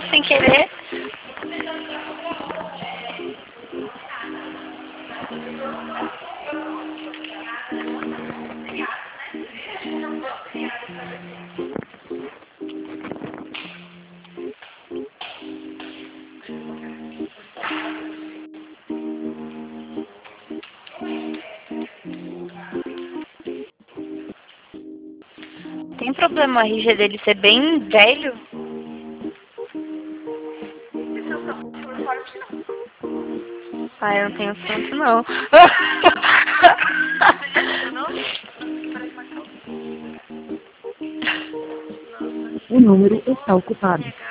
sem querer. Tem problema o RG dele ser bem velho? Ah, eu não tenho santo, não. O número está ocupado.